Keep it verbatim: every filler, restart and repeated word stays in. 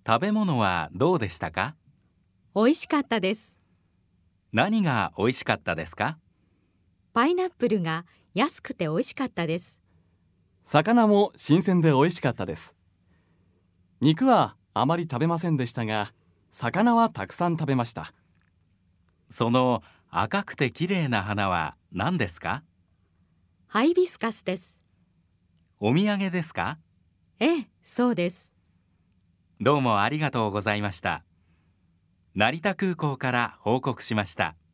食べ物はどうでしたか？ 美味しかったです。 何が美味しかったですか？ パイナップルが安くて美味しかったです。 魚も新鮮で美味しかったです。肉はあまり食べませんでしたが、魚はたくさん食べました。 その赤くて綺麗な花は何ですか？ ハイビスカスです。 お土産ですか？ ええ、そうです。 どうもありがとうございました。成田空港から報告しました。